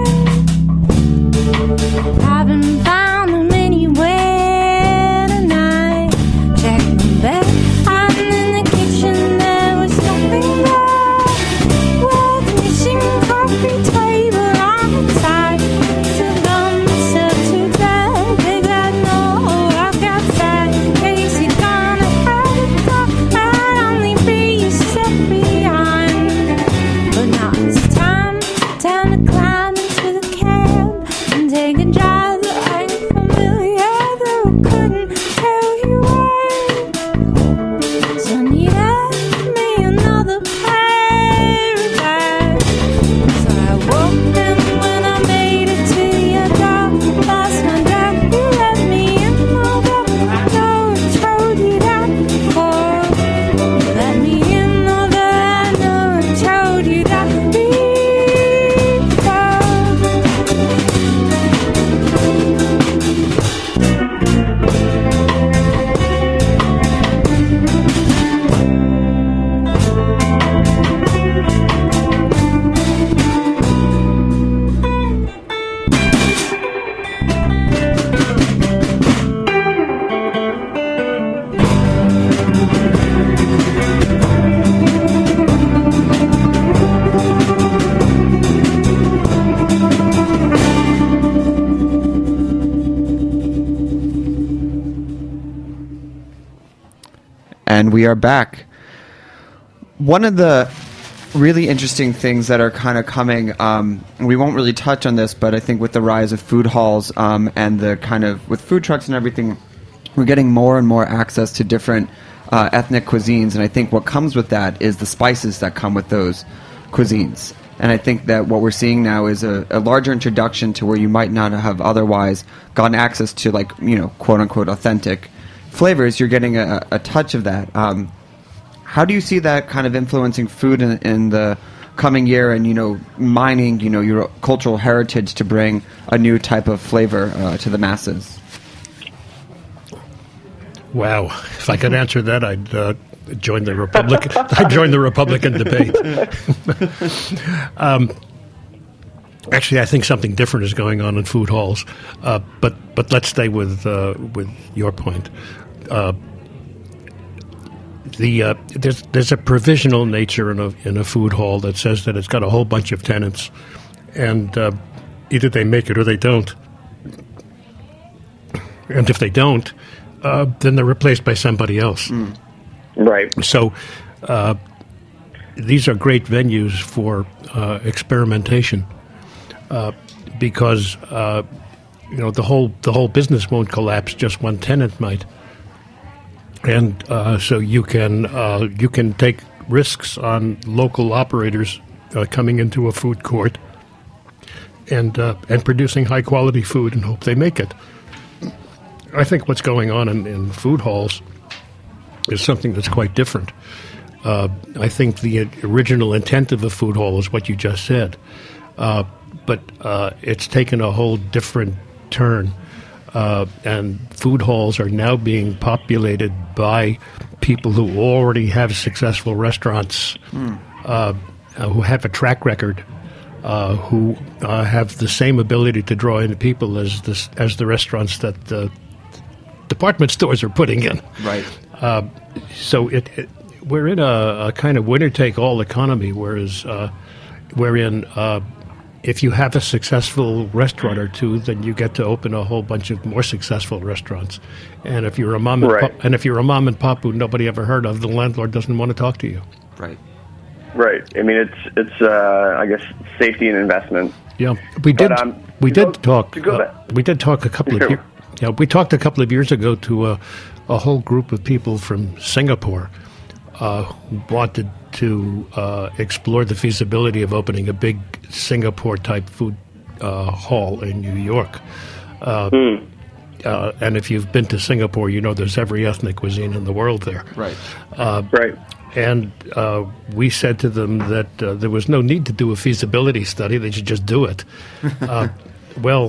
head. Haven't found him anywhere tonight. Check my bed, and in the kitchen there was nothing there. With missing coffee table on the side. Still done myself to death. They got no rock outside. Casey gonna have it all. I'd only be set behind. But now it's time, time to climb into the cab and take a drive that ain't familiar. Though I couldn't tell you why. So I needed me another paradise. So I walked in when I made it to your door. Lost my dad, you let me in. Although I know I told you that before. You let me in, although I know I told you that before. And we are back. One of the really interesting things that are kind of coming, um, we won't really touch on this, but I think with the rise of food halls um, and the kind of, with food trucks and everything, we're getting more and more access to different uh, ethnic cuisines. And I think what comes with that is the spices that come with those cuisines. And I think that what we're seeing now is a, a larger introduction to where you might not have otherwise gotten access to, like, you know, quote unquote authentic flavors. You're getting a, a touch of that. Um, how do you see that kind of influencing food in, in the coming year, and, you know, mining, you know, your cultural heritage to bring a new type of flavor uh, to the masses? Wow! If I could answer that, I'd uh, join the Republican. I'd join the Republican debate. um, actually, I think something different is going on in food halls. Uh, but but let's stay with uh, with your point. Uh, the uh, there's there's a provisional nature in a in a food hall that says that it's got a whole bunch of tenants, and uh, either they make it or they don't. And if they don't, uh, then they're replaced by somebody else. Mm. Right. So uh, these are great venues for uh, experimentation uh, because uh, you know the whole the whole business won't collapse; just one tenant might. And uh, so you can uh, you can take risks on local operators uh, coming into a food court and uh, and producing high quality food and hope they make it. I think what's going on in, in food halls is something that's quite different. Uh, I think the original intent of a food hall is what you just said, uh, but uh, it's taken a whole different turn. uh, and food halls are now being populated by people who already have successful restaurants, mm. uh, uh, who have a track record, uh, who uh, have the same ability to draw in people as this, as the restaurants that the department stores are putting in. Right. Uh, so it, it, we're in a, a kind of winner-take-all economy, whereas uh, wherein uh, if you have a successful restaurant or two, then you get to open a whole bunch of more successful restaurants. And if you're a mom and right. pop, and if you're a mom and pop who nobody ever heard of, the landlord doesn't want to talk to you. Right. Right. I mean, it's it's uh, I guess safety and investment. Yeah, we did. But, um, we did go, talk. go Uh, we did talk a couple sure. of years. Yeah, we talked a couple of years ago to a, a whole group of people from Singapore uh, who wanted to uh, explore the feasibility of opening a big Singapore-type food uh, hall in New York. Uh, mm. uh, and if you've been to Singapore, you know there's every ethnic cuisine in the world there. Right. Uh, right. And uh, we said to them that uh, there was no need to do a feasibility study; they should just do it. uh, well,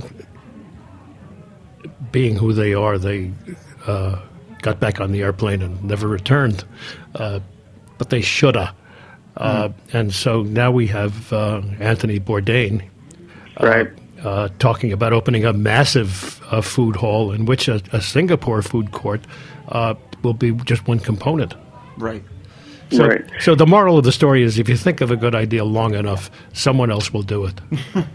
being who they are, they uh, got back on the airplane and never returned. Uh, but they shoulda. Uh, mm. And so now we have uh, Anthony Bourdain uh, right. uh, talking about opening a massive uh, food hall in which a, a Singapore food court uh, will be just one component. Right. So, right. so the moral of the story is if you think of a good idea long enough, someone else will do it.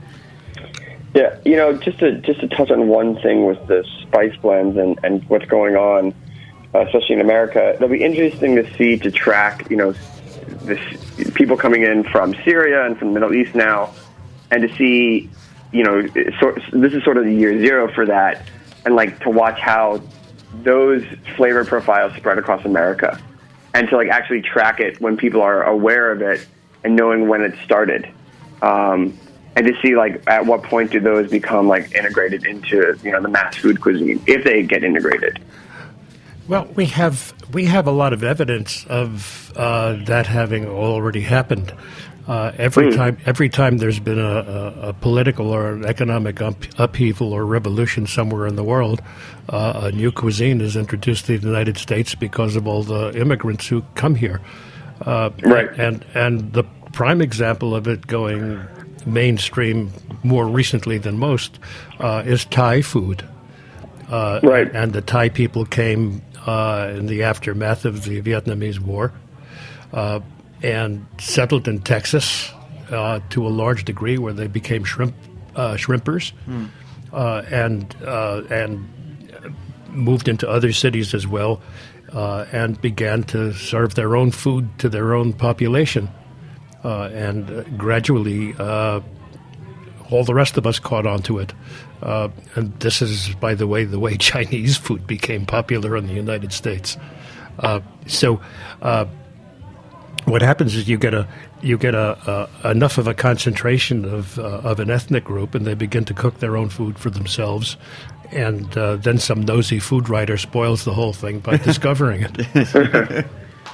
Yeah, you know, just to just to touch on one thing with the spice blends and, and what's going on, uh, especially in America, it'll be interesting to see, to track, you know, this people coming in from Syria and from the Middle East now, and to see, you know, sort, this is sort of the year zero for that, and like to watch how those flavor profiles spread across America, and to like actually track it when people are aware of it and knowing when it started. Um, And to see, like, at what point do those become, like, integrated into, you know, the mass food cuisine, if they get integrated? Well, we have we have a lot of evidence of uh, that having already happened. Uh, every mm. time every time there's been a, a, a political or an economic up, upheaval or revolution somewhere in the world, uh, a new cuisine is introduced to the United States because of all the immigrants who come here. Uh, right. And and the prime example of it going mainstream more recently than most uh, is Thai food. Uh, right. And, and the Thai people came uh, in the aftermath of the Vietnamese War uh, and settled in Texas uh, to a large degree, where they became shrimp uh, shrimpers mm. uh, and uh, and moved into other cities as well uh, and began to serve their own food to their own population. Uh, and uh, gradually, uh, all the rest of us caught on to it. Uh, and this is, by the way, the way Chinese food became popular in the United States. Uh, so, uh, what happens is you get a you get a, a enough of a concentration of uh, of an ethnic group, and they begin to cook their own food for themselves. And uh, then some nosy food writer spoils the whole thing by discovering it.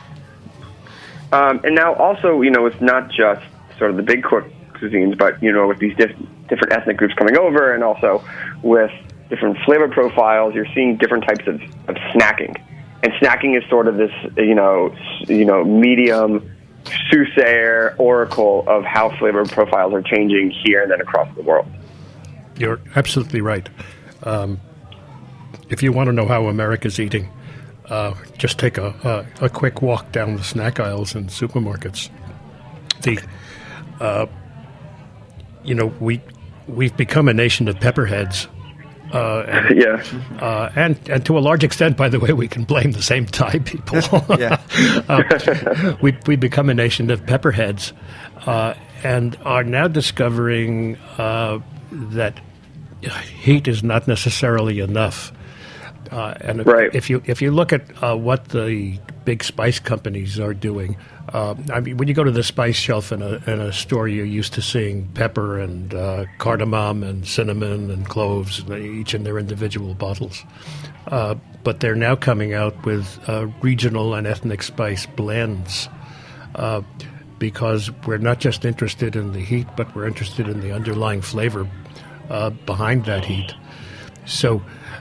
Um, and now also, you know, it's not just sort of the big cook cuisines, but, you know, with these diff- different ethnic groups coming over, and also with different flavor profiles, you're seeing different types of, of snacking. And snacking is sort of this, you know, you know, medium soothsayer oracle of how flavor profiles are changing here and then across the world. You're absolutely right. Um, if you want to know how America's eating, Uh, just take a, a a quick walk down the snack aisles in supermarkets. The, uh, you know, we we've become a nation of pepperheads. Uh, and, yeah. Uh, and and to a large extent, by the way, we can blame the same Thai people. yeah. uh, we we become a nation of pepperheads, uh, and are now discovering uh, that heat is not necessarily enough. Uh, and if, right. if you if you look at uh, what the big spice companies are doing, uh, I mean, when you go to the spice shelf in a in a store, you're used to seeing pepper and uh, cardamom and cinnamon and cloves, each in their individual bottles. Uh, but they're now coming out with uh, regional and ethnic spice blends, uh, because we're not just interested in the heat, but we're interested in the underlying flavor uh, behind that heat. So.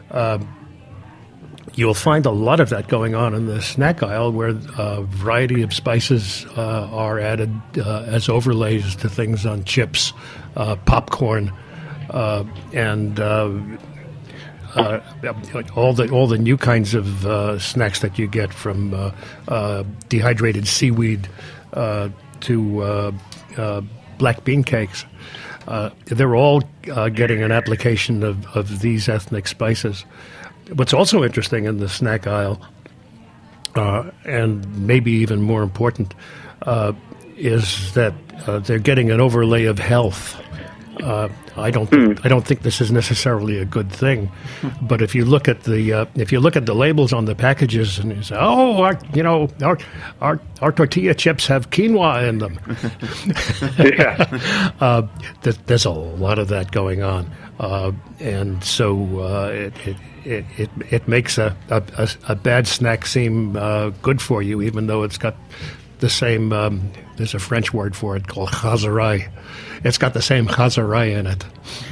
Uh, You'll find a lot of that going on in the snack aisle, where a variety of spices uh, are added uh, as overlays to things on chips, uh, popcorn, uh, and uh, uh, all the all the new kinds of uh, snacks that you get, from uh, uh, dehydrated seaweed uh, to uh, uh, black bean cakes. Uh, they're all uh, getting an application of, of these ethnic spices. What's also interesting in the snack aisle, uh, and maybe even more important, uh, is that uh, they're getting an overlay of health. Uh, I don't. Mm. I don't think this is necessarily a good thing, but if you look at the uh, if you look at the labels on the packages and you say, "Oh, our, you know, our, our our tortilla chips have quinoa in them," yeah, uh, th- there's a lot of that going on, uh, and so uh, it, it it it it makes a a, a bad snack seem uh, good for you, even though it's got the same. Um, there's a French word for it called chazarai. It's got the same chazarai in it.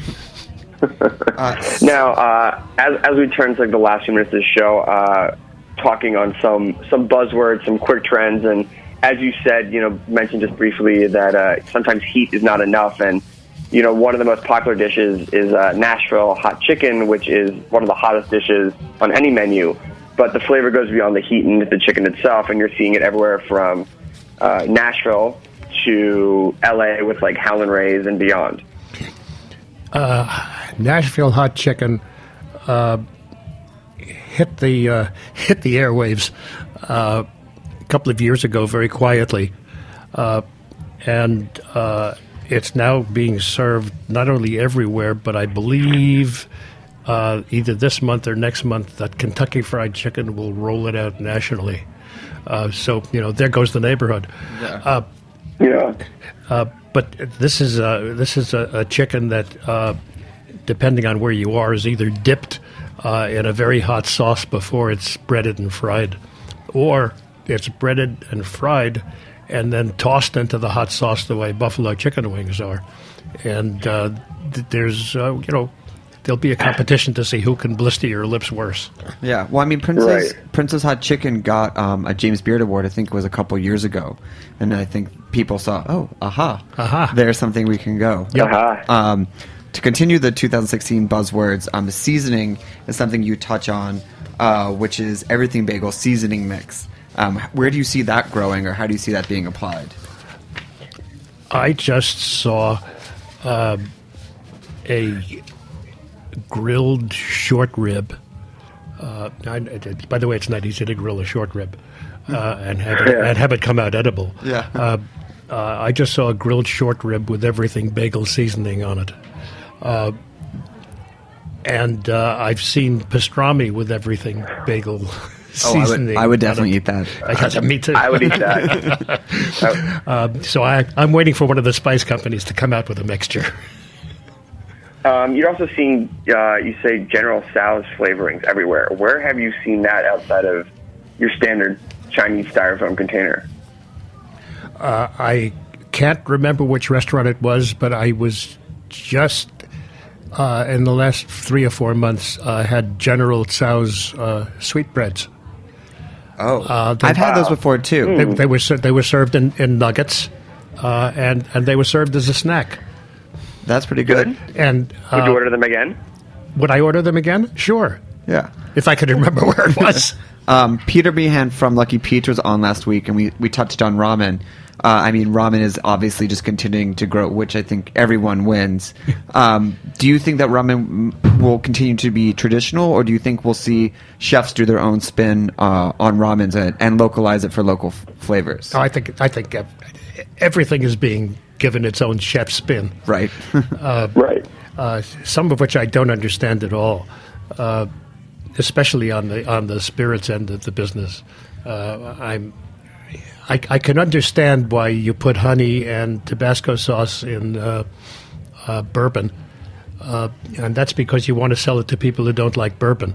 uh, now, uh, as as we turn to like, the last few minutes of the show, uh, talking on some some buzzwords, some quick trends, and as you said, you know, mentioned just briefly that uh, sometimes heat is not enough, and you know, one of the most popular dishes is uh, Nashville hot chicken, which is one of the hottest dishes on any menu. But the flavor goes beyond the heat and the chicken itself, and you're seeing it everywhere from uh, Nashville to L A with like Howlin' Rays and beyond. Uh, Nashville hot chicken uh, hit the uh, hit the airwaves uh, a couple of years ago very quietly, uh, and uh, it's now being served not only everywhere, but I believe uh, either this month or next month that Kentucky Fried Chicken will roll it out nationally. Uh, so you know, there goes the neighborhood. Yeah. Uh, Yeah. Uh, but this is a, this is a, a chicken that, uh, depending on where you are, is either dipped uh, in a very hot sauce before it's breaded and fried, or it's breaded and fried and then tossed into the hot sauce the way buffalo chicken wings are. And uh, th- there's, uh, you know, there'll be a competition to see who can blister your lips worse. Yeah, well, I mean, Princess Right. Princess Hot Chicken got um, a James Beard Award, I think it was a couple years ago, and I think people saw, oh, aha, Aha. there's something we can go. Yep. Uh-huh. Um, to continue the two thousand sixteen buzzwords, um, the seasoning is something you touch on, uh, which is everything bagel seasoning mix. Um, where do you see that growing, or how do you see that being applied? I just saw uh, a grilled short rib. Uh, I, it, by the way, it's not easy to grill a short rib uh, and have it, and have it come out edible. Yeah. Uh, uh, I just saw a grilled short rib with everything bagel seasoning on it. Uh, and uh, I've seen pastrami with everything bagel Oh, seasoning. I would, I would on definitely it. eat that. I guess, me too. I would eat that. uh, so I, I'm waiting for one of the spice companies to come out with a mixture. Um, you're also seeing, uh, you say, General Tso's flavorings everywhere. Where have you seen that outside of your standard Chinese styrofoam container? Uh, I can't remember which restaurant it was, but I was just uh, in the last three or four months uh, had General Tso's uh, sweetbreads. Oh, Uh, they- I've had those Wow. before too. They, they were ser- they were served in, in nuggets, uh, and and they were served as a snack. That's pretty good. And Would uh, you order them again? would I order them again? Sure, Yeah. if I could remember where it was. Um, Peter Behan from Lucky Pete's was on last week, and we, we touched on ramen. Uh, I mean, ramen is obviously just continuing to grow, which I think everyone wins. Um, do you think that ramen m- will continue to be traditional, or do you think we'll see chefs do their own spin uh, on ramens and, and localize it for local f- flavors? No, I think I think uh, everything is being given its own chef spin. Right. Right. Uh, some of which I don't understand at all, uh, especially on the on the spirits end of the business. Uh, I'm I, I can understand why you put honey and Tabasco sauce in uh, uh, bourbon, uh, and that's because you want to sell it to people who don't like bourbon.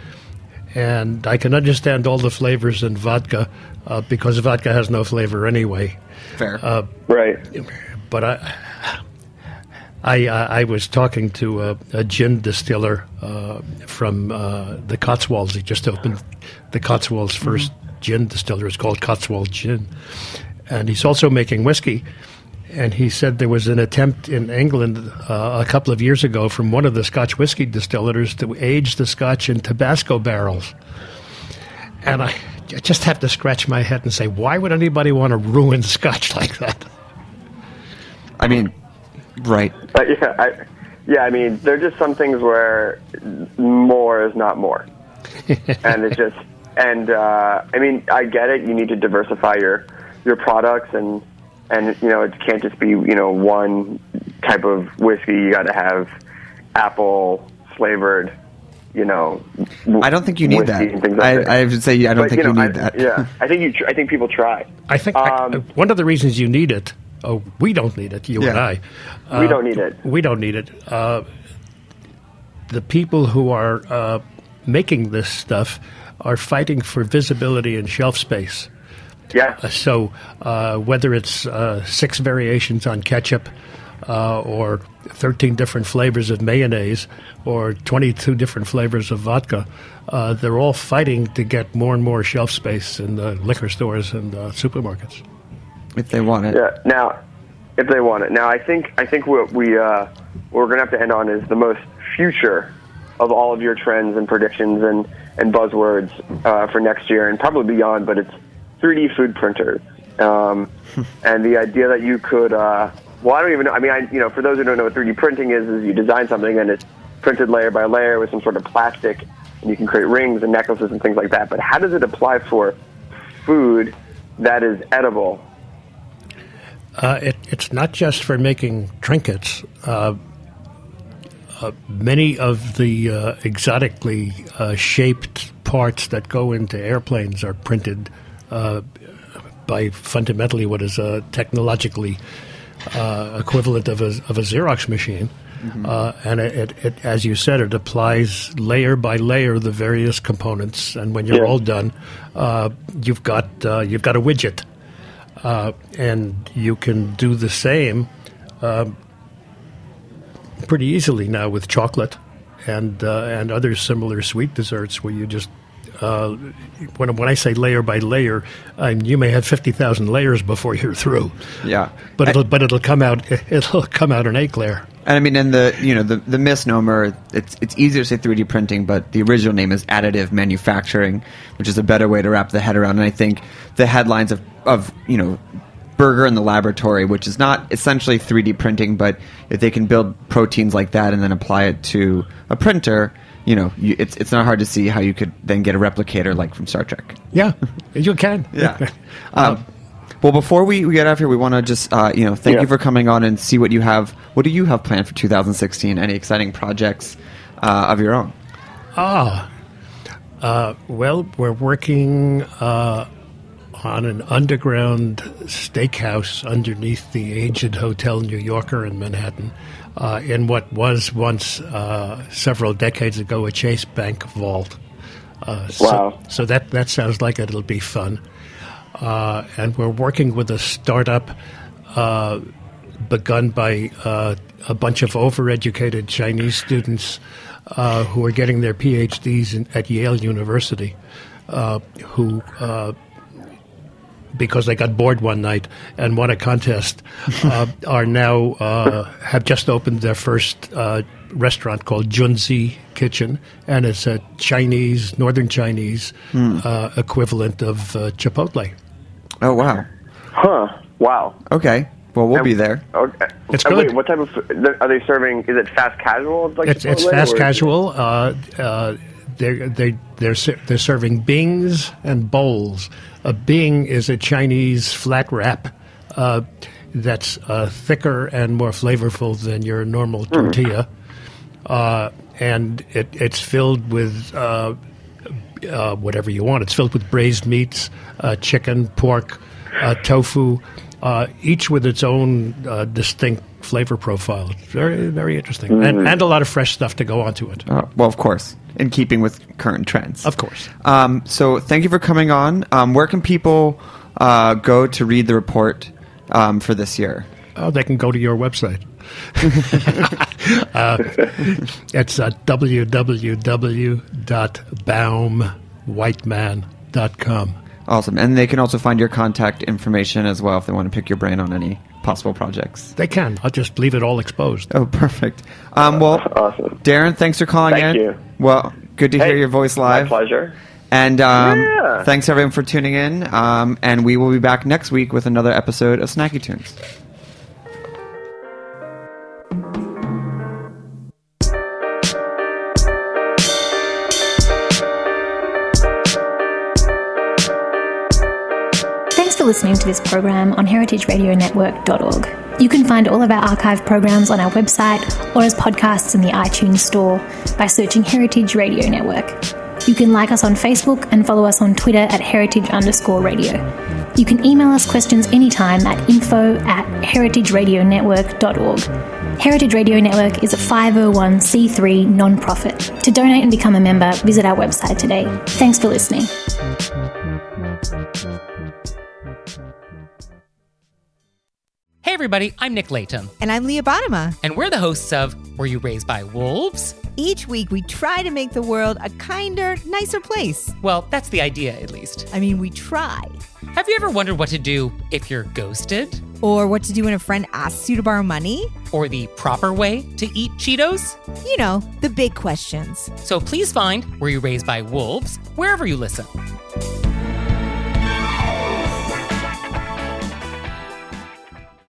And I can understand all the flavors in vodka uh, because vodka has no flavor anyway. Fair. Uh, Right. But I, I uh, I was talking to a, a gin distiller uh, from uh, the Cotswolds. He just opened the Cotswolds' first mm-hmm. gin distiller. It's called Cotswold Gin, and he's also making whiskey. And he said there was an attempt in England uh, a couple of years ago from one of the Scotch whiskey distillers to age the Scotch in Tabasco barrels. And I, I just have to scratch my head and say, why would anybody want to ruin Scotch like that? I mean, right. But yeah, I, yeah, I mean, there are just some things where more is not more. And it's just, and uh, I mean, I get it. You need to diversify your, your products and, And, you know, it can't just be, you know, one type of whiskey. You got to have apple flavored, you know. I don't think you need that. Like I, that. I would say I don't but, think you, know, you need I, that. Yeah, I think you. Tr- I think people try. I think um, I, one of the reasons you need it. Oh, we don't need it. You Yeah. and I. Uh, we don't need it. We don't need it. Uh, the people who are uh, making this stuff are fighting for visibility and shelf space. Yeah. Uh, so uh, whether it's uh, six variations on ketchup uh, or thirteen different flavors of mayonnaise or twenty-two different flavors of vodka, uh, they're all fighting to get more and more shelf space in the liquor stores and uh, supermarkets. If they want it. Yeah. Now, if they want it. Now, I think I think what we uh, what we're going to have to end on is the most future of all of your trends and predictions and and buzzwords uh, for next year and probably beyond. But it's three D food printers, um, and the idea that you could, uh, well, I don't even know. I mean, I, you know, for those who don't know what three D printing is, is you design something and it's printed layer by layer with some sort of plastic, and you can create rings and necklaces and things like that. But how does it apply for food that is edible? Uh, it, it's not just for making trinkets. Uh, uh, many of the uh, exotically uh, shaped parts that go into airplanes are printed Uh, by fundamentally what is a technologically uh, equivalent of a, of a Xerox machine. Mm-hmm. Uh, and it, it, it, as you said, it applies layer by layer the various components. And when you're Yeah. all done, uh, you've got uh, you've got a widget, uh, and you can do the same uh, pretty easily now with chocolate and uh, and other similar sweet desserts where you just. Uh, when, when I say layer by layer, um, you may have fifty thousand layers before you're through. Yeah, but I, it'll but it'll come out it'll come out an eclair. And I mean, and the you know the the misnomer. It's it's easier to say three D printing, but the original name is additive manufacturing, which is a better way to wrap the head around. And I think the headlines of of you know. Burger in the laboratory, which is not essentially three D printing, but if they can build proteins like that and then apply it to a printer, you know, you, it's it's not hard to see how you could then get a replicator like from Star Trek. Yeah, you can. Yeah. um, well, before we, we get out of here, we want to just uh, you know thank Yeah. you for coming on and see what you have. What do you have planned for two thousand sixteen? Any exciting projects uh, of your own? Ah, uh, well, we're working. Uh, on an underground steakhouse underneath the aged Hotel New Yorker in Manhattan, uh, in what was once, uh, several decades ago, a Chase Bank vault. Uh, Wow. So, so that, that sounds like it'll be fun. Uh, and we're working with a startup uh, begun by uh, a bunch of overeducated Chinese students uh, who are getting their P H Ds in, at Yale University, uh, who... Uh, because they got bored one night and won a contest, uh, are now uh, have just opened their first uh, restaurant called Junzi Kitchen, and it's a Chinese, Northern Chinese mm. uh, equivalent of uh, Chipotle. Oh wow! Huh? Wow. Okay. Well, we'll and, be there. Okay. It's uh, good. Wait, what type of food are they serving? Is it fast casual? Like It's, it's Chipotle, fast or- casual. Uh, uh, they're they they're ser- they're serving bings and bowls. A bing is a Chinese flat wrap uh, that's uh, thicker and more flavorful than your normal tortilla, mm. uh, and it, it's filled with uh, uh, whatever you want. It's filled with braised meats, uh, chicken, pork, uh, tofu, uh, each with its own uh, distinct flavor profile. It's very, very interesting, mm. and, and a lot of fresh stuff to go onto it. Uh, well, of course, in keeping with current trends. Of course. Um, so thank you for coming on. Um, where can people uh, go to read the report um, for this year? Oh, they can go to your website. uh, it's uh, w w w dot baum whiteman dot com. Awesome. And they can also find your contact information as well if they want to pick your brain on any possible projects. They can. I'll just leave it all exposed. Oh, perfect. Um, well, Awesome. Darren, thanks for calling Thank in. you. Well, good to Hey, hear your voice live. My pleasure. And um, Yeah. thanks everyone for tuning in. Um, and we will be back next week with another episode of Snacky Tunes. Thanks for listening to this program on heritage radio network dot org. You can find all of our archive programs on our website or as podcasts in the iTunes Store by searching Heritage Radio Network. You can like us on Facebook and follow us on Twitter at heritage underscore radio. You can email us questions anytime at info at heritage radio network dot org. Heritage Radio Network is a five oh one c three non-profit. To donate and become a member, visit our website today. Thanks for listening. Hey everybody, I'm Nick Layton, And I'm Leah Bottima. and we're the hosts of Were You Raised by Wolves? Each week we try to make the world a kinder, nicer place. Well, that's the idea, at least. I mean, we try. Have you ever wondered what to do if you're ghosted? Or what to do when a friend asks you to borrow money. Or the proper way to eat Cheetos? You know, the big questions. So please find Were You Raised by Wolves wherever you listen.